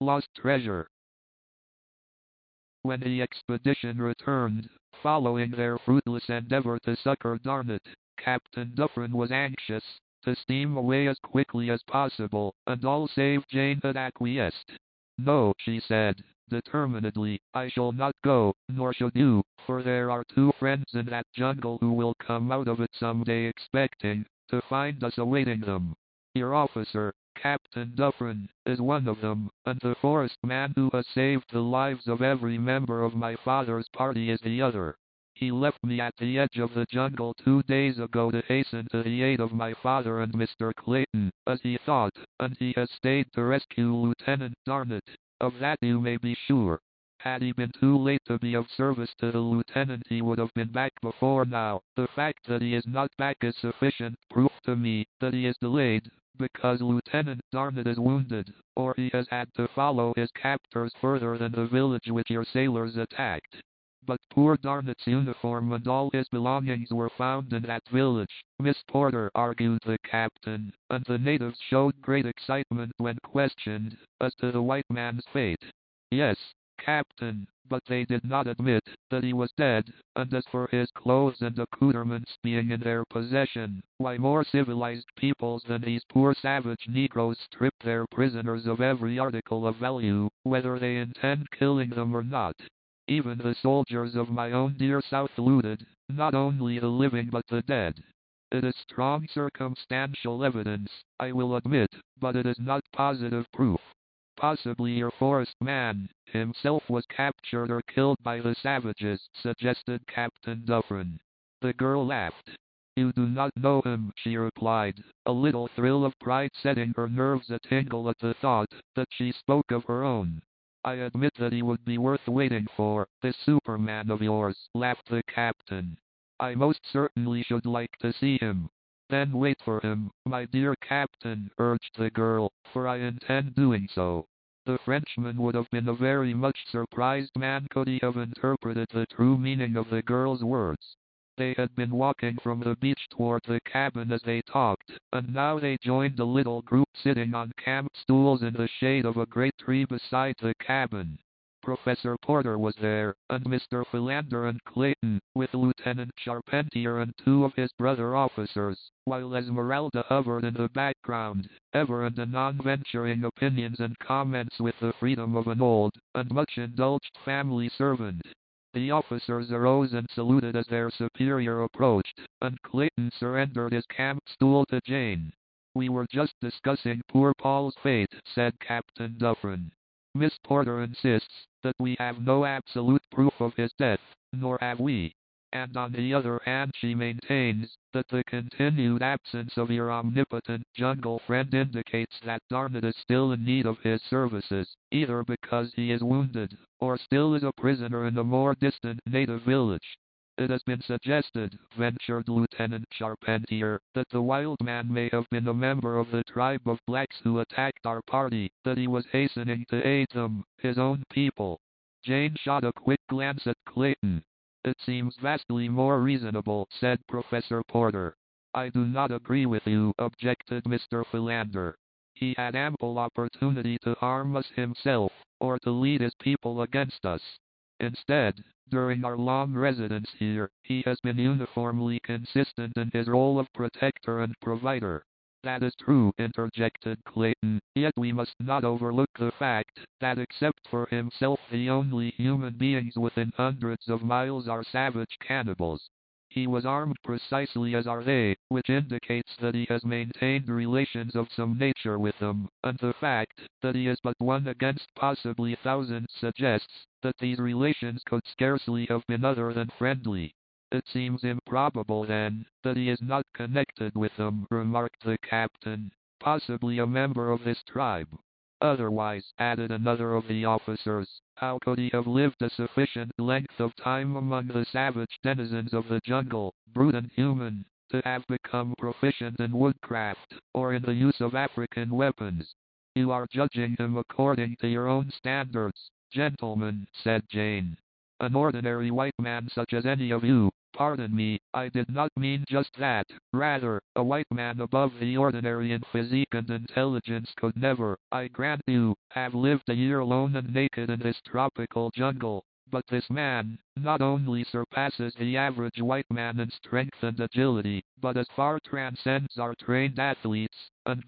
lost treasure. When the expedition returned, following their fruitless endeavor to succor Garnet, Captain Dufferin was anxious to steam away as quickly as possible, and all save Jane had acquiesced. "No," she said, determinedly, "I shall not go, nor should you, for there are two friends in that jungle who will come out of it some day expecting to find us awaiting them. Your officer, Captain Dufferin, is one of them, and the forest man who has saved the lives of every member of my father's party is the other. He left me at the edge of the jungle 2 days ago to hasten to the aid of my father and Mr. Clayton, as he thought, and he has stayed to rescue Lieutenant Garnet. Of that you may be sure. Had he been too late to be of service to the lieutenant, he would have been back before now. The fact that he is not back is sufficient proof to me that he is delayed, because Lieutenant Garnet is wounded, or he has had to follow his captors further than the village which your sailors attacked. But poor Garnet's uniform and all his belongings were found in that village, Miss Porter," argued the captain, and the natives showed great excitement when questioned as to the white man's fate. "Yes, Captain, but they did not admit that he was dead, and as for his clothes and accoutrements being in their possession, why more civilized peoples than these poor savage Negroes strip their prisoners of every article of value, whether they intend killing them or not. Even the soldiers of my own dear South looted, not only the living but the dead. It is strong circumstantial evidence, I will admit, but it is not positive proof. Possibly your forest man himself was captured or killed by the savages," suggested Captain Dufferin. The girl laughed. "You do not know him," she replied, a little thrill of pride setting her nerves a-tingle at the thought that she spoke of her own. "I admit that he would be worth waiting for, this Superman of yours," laughed the captain. "I most certainly should like to see him." "Then wait for him, my dear captain," urged the girl, "for I intend doing so." The Frenchman would have been a very much surprised man could he have interpreted the true meaning of the girl's words. They had been walking from the beach toward the cabin as they talked, and now they joined a little group sitting on camp stools in the shade of a great tree beside the cabin. Professor Porter was there, and Mr. Philander and Clayton, with Lieutenant Charpentier and two of his brother officers, while Esmeralda hovered in the background, ever and anon venturing opinions and comments with the freedom of an old and much indulged family servant. The officers arose and saluted as their superior approached, and Clayton surrendered his camp stool to Jane. "We were just discussing poor Paul's fate," said Captain Dufferin. "Miss Porter insists that we have no absolute proof of his death, nor have we. And on the other hand she maintains that the continued absence of your omnipotent jungle friend indicates that Garnet is still in need of his services, either because he is wounded, or still is a prisoner in a more distant native village. It has been suggested," ventured Lieutenant Charpentier, "that the wild man may have been a member of the tribe of blacks who attacked our party, that he was hastening to aid them, his own people." Jane shot a quick glance at Clayton. "It seems vastly more reasonable," said Professor Porter. "I do not agree with you," objected Mr. Philander. "He had ample opportunity to harm us himself, or to lead his people against us. Instead, during our long residence here, he has been uniformly consistent in his role of protector and provider." "That is true," interjected Clayton, "yet we must not overlook the fact that except for himself the only human beings within hundreds of miles are savage cannibals. He was armed precisely as are they, which indicates that he has maintained relations of some nature with them, and the fact that he is but one against possibly thousands suggests that these relations could scarcely have been other than friendly." "It seems improbable, then, that he is not connected with them," remarked the captain. "Possibly a member of this tribe." "Otherwise," added another of the officers, "how could he have lived a sufficient length of time among the savage denizens of the jungle, brute and human, to have become proficient in woodcraft, or in the use of African weapons?" "You are judging him according to your own standards, gentlemen," said Jane. "An ordinary white man such as any of you, Pardon me, I did not mean just that. Rather, a white man above the ordinary in physique and intelligence could never, I grant you, have lived a year alone and naked in this tropical jungle. But this man, not only surpasses the average white man in strength and agility, but as far transcends our trained athletes, and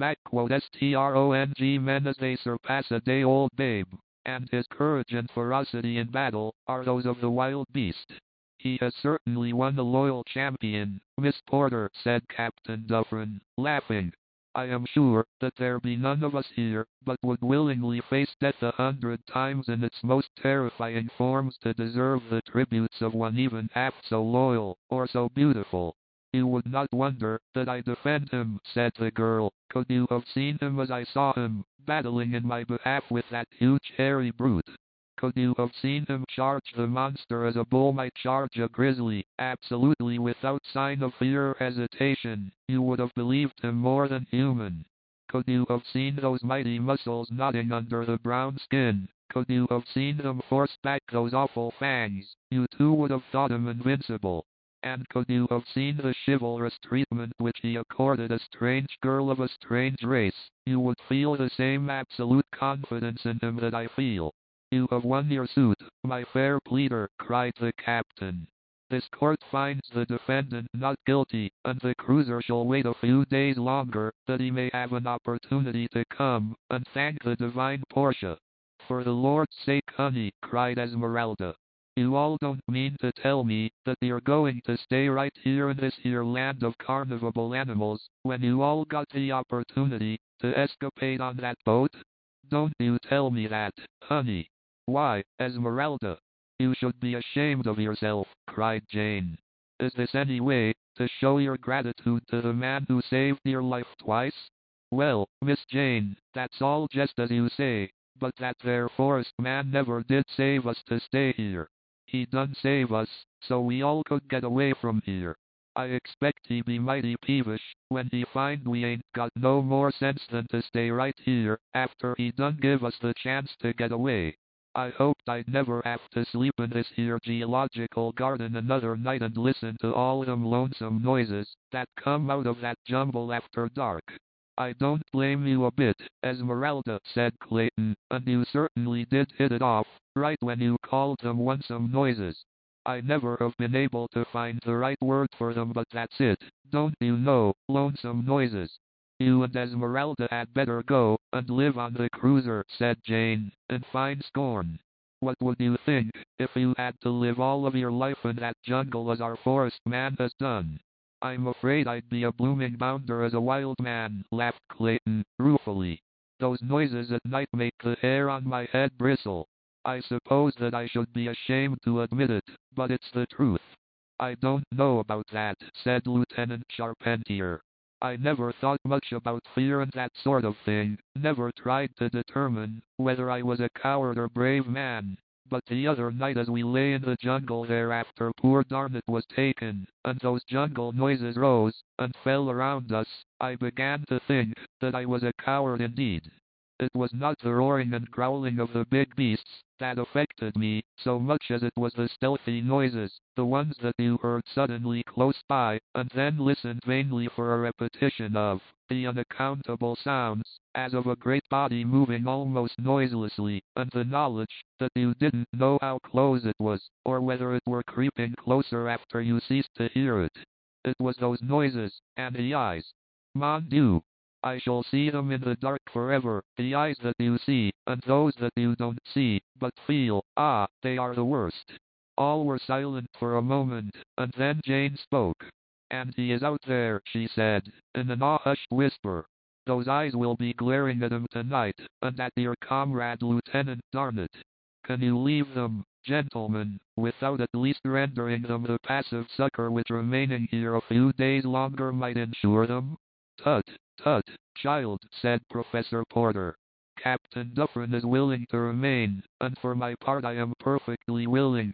strong men as they surpass a day-old babe. And his courage and ferocity in battle are those of the wild beast. He has certainly won a loyal champion, Miss Porter, said Captain Dufferin, laughing. I am sure that there be none of us here but would willingly face death 100 times in its most terrifying forms to deserve the tributes of one even half so loyal, or so beautiful. You would not wonder that I defend him, said the girl, could you have seen him as I saw him, battling in my behalf with that huge hairy brute. Could you have seen him charge the monster as a bull might charge a grizzly, absolutely without sign of fear or hesitation, you would have believed him more than human. Could you have seen those mighty muscles nodding under the brown skin, could you have seen him force back those awful fangs, you too would have thought him invincible. And could you have seen the chivalrous treatment which he accorded a strange girl of a strange race, you would feel the same absolute confidence in him that I feel. You have won your suit, my fair pleader, cried the captain. This court finds the defendant not guilty, and the cruiser shall wait a few days longer, that he may have an opportunity to come and thank the divine Portia. For the Lord's sake, honey, cried Esmeralda. You all don't mean to tell me that you're going to stay right here in this here land of carnivable animals, when you all got the opportunity to escapade on that boat? Don't you tell me that, honey. Why, Esmeralda, you should be ashamed of yourself, cried Jane. Is this any way to show your gratitude to the man who saved your life twice? Well, Miss Jane, that's all just as you say, but that there forest man never did save us to stay here. He done save us, so we all could get away from here. I expect he be mighty peevish when he find we ain't got no more sense than to stay right here, after he done give us the chance to get away. I hoped I'd never have to sleep in this here geological garden another night and listen to all them lonesome noises that come out of that jumble after dark. I don't blame you a bit, Esmeralda, said Clayton, and you certainly did hit it off, right when you called them lonesome noises. I never have been able to find the right word for them, but that's it, don't you know, lonesome noises. You and Esmeralda had better go and live on the cruiser, said Jane, in fine scorn. What would you think if you had to live all of your life in that jungle as our forest man has done? I'm afraid I'd be a blooming bounder as a wild man, laughed Clayton, ruefully. Those noises at night make the hair on my head bristle. I suppose that I should be ashamed to admit it, but it's the truth. I don't know about that, said Lieutenant Charpentier. I never thought much about fear and that sort of thing, never tried to determine whether I was a coward or brave man. But the other night as we lay in the jungle there after poor Darnett was taken, and those jungle noises rose and fell around us, I began to think that I was a coward indeed. It was not the roaring and growling of the big beasts that affected me so much as it was the stealthy noises, the ones that you heard suddenly close by, and then listened vainly for a repetition of, the unaccountable sounds, as of a great body moving almost noiselessly, and the knowledge that you didn't know how close it was, or whether it were creeping closer after you ceased to hear it. It was those noises, and the eyes. Mon Dieu! I shall see them in the dark forever, the eyes that you see, and those that you don't see, but feel. Ah, they are the worst. All were silent for a moment, and then Jane spoke. And he is out there, she said, in an awe-hushed whisper. Those eyes will be glaring at him tonight, and at your comrade Lieutenant Darnett. Can you leave them, gentlemen, without at least rendering them the passive succor which remaining here a few days longer might ensure them? Tut, tut, child, said Professor Porter. Captain Dufferin is willing to remain, and for my part I am perfectly willing,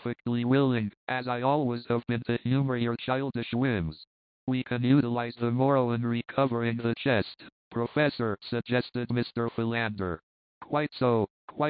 as I always have been, to humor your childish whims. We can utilize the morrow in recovering the chest, Professor, suggested Mr. Philander. Quite so,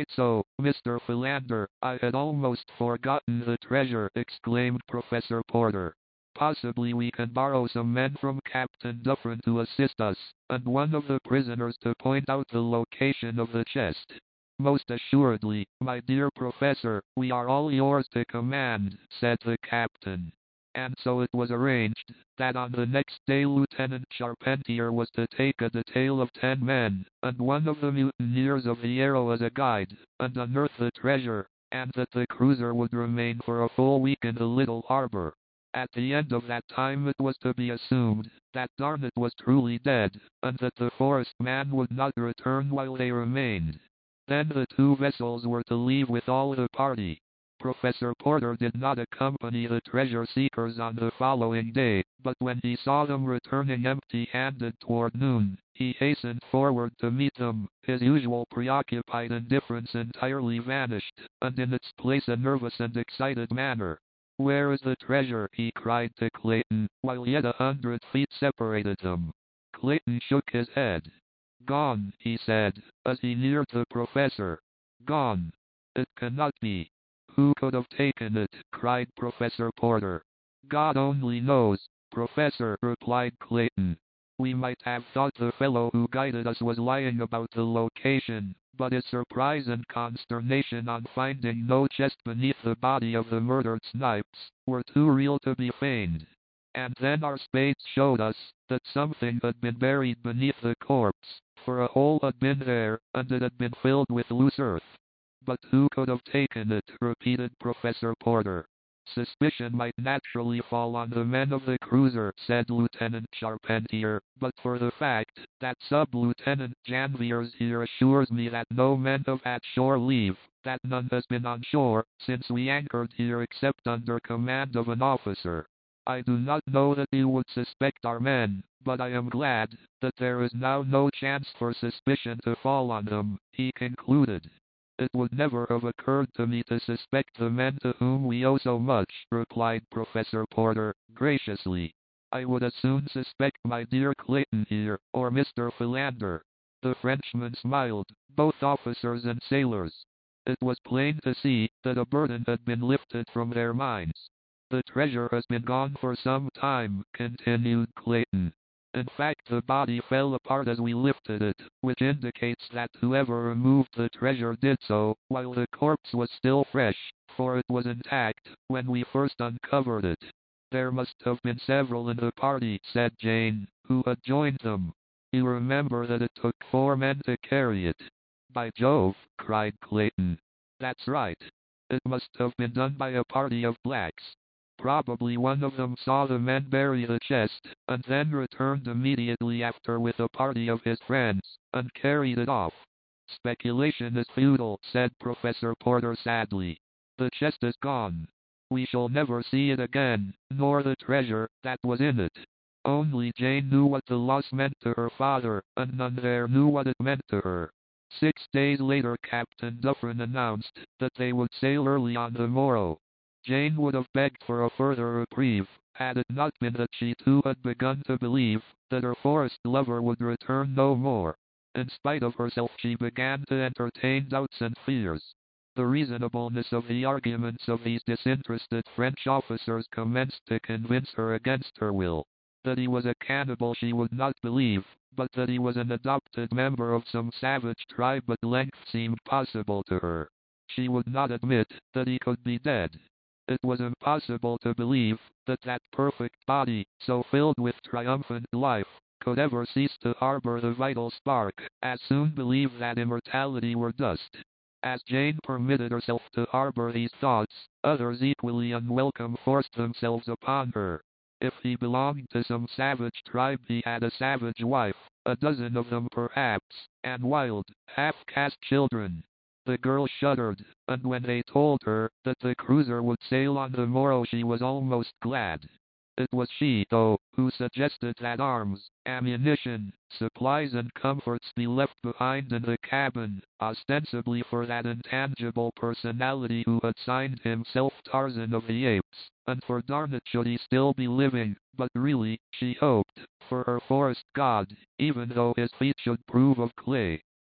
Mr. Philander. I had almost forgotten the treasure, exclaimed Professor Porter. Possibly we can borrow some men from Captain Dufferin to assist us, and one of the prisoners to point out the location of the chest. Most assuredly, my dear Professor, we are all yours to command, said the captain. And so it was arranged that on the next day Lieutenant Charpentier was to take a detail of 10 men, and one of the mutineers of the Arrow as a guide, and unearth the treasure, and that the cruiser would remain for a full week in the little harbor. At the end of that time it was to be assumed that Garnet was truly dead, and that the forest man would not return while they remained. Then the 2 vessels were to leave with all the party. Professor Porter did not accompany the treasure seekers on the following day, but when he saw them returning empty-handed toward noon, he hastened forward to meet them. His usual preoccupied indifference entirely vanished, and in its place a nervous and excited manner. "Where is the treasure?" he cried to Clayton, while yet 100 feet separated them. Clayton shook his head. "Gone," he said, as he neared the professor. "Gone. It cannot be." "Who could have taken it?" cried Professor Porter. "God only knows, Professor," replied Clayton. "We might have thought the fellow who guided us was lying about the location, but his surprise and consternation on finding no chest beneath the body of the murdered Snipes were too real to be feigned. And then our spades showed us that something had been buried beneath the corpse, for a hole had been there, and it had been filled with loose earth." "But who could have taken it?" repeated Professor Porter. "Suspicion might naturally fall on the men of the cruiser," said Lieutenant Charpentier, "but for the fact that Sub-Lieutenant Janviers here assures me that no men have had shore leave, that none has been on shore since we anchored here except under command of an officer. I do not know that you would suspect our men, but I am glad that there is now no chance for suspicion to fall on them," he concluded. "It would never have occurred to me to suspect the men to whom we owe so much," replied Professor Porter, graciously. "I would as soon suspect my dear Clayton here, or Mr. Philander." The Frenchman smiled, both officers and sailors. It was plain to see that a burden had been lifted from their minds. "The treasure has been gone for some time," continued Clayton. "In fact, the body fell apart as we lifted it, which indicates that whoever removed the treasure did so while the corpse was still fresh, for it was intact when we first uncovered it." "There must have been several in the party," said Jane, who had joined them. "You remember that it took 4 men to carry it." "By Jove!" cried Clayton. "That's right. It must have been done by a party of blacks. Probably one of them saw the men bury the chest, and then returned immediately after with a party of his friends, and carried it off." "Speculation is futile," said Professor Porter sadly. "The chest is gone. We shall never see it again, nor the treasure that was in it." Only Jane knew what the loss meant to her father, and none there knew what it meant to her. 6 days later Captain Dufferin announced that they would sail early on the morrow. Jane would have begged for a further reprieve, had it not been that she too had begun to believe that her forest lover would return no more. In spite of herself she began to entertain doubts and fears. The reasonableness of the arguments of these disinterested French officers commenced to convince her against her will. That he was a cannibal she would not believe, but that he was an adopted member of some savage tribe at length seemed possible to her. She would not admit that he could be dead. It was impossible to believe that that perfect body, so filled with triumphant life, could ever cease to harbor the vital spark, as soon believe that immortality were dust. As Jane permitted herself to harbor these thoughts, others equally unwelcome forced themselves upon her. If he belonged to some savage tribe he had a savage wife, a dozen of them perhaps, and wild, half-caste children. The girl shuddered, and when they told her that the cruiser would sail on the morrow she was almost glad. It was she, though, who suggested that arms, ammunition, supplies and comforts be left behind in the cabin, ostensibly for that intangible personality who had signed himself Tarzan of the Apes, and for Garnet should he still be living, but really, she hoped, for her forest god, even though his feet should prove of clay.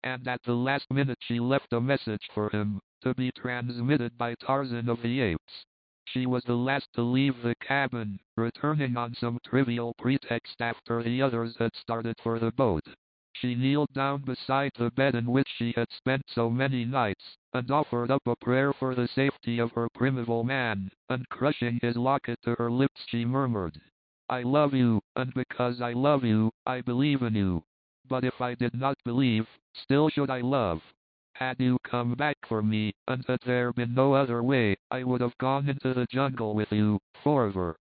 and at the last minute she left a message for him, to be transmitted by Tarzan of the Apes. She was the last to leave the cabin, returning on some trivial pretext after the others had started for the boat. She kneeled down beside the bed in which she had spent so many nights, and offered up a prayer for the safety of her primeval man, and crushing his locket to her lips she murmured, "I love you, and because I love you, I believe in you. But if I did not believe, still should I love. Had you come back for me, and had there been no other way, I would have gone into the jungle with you, forever."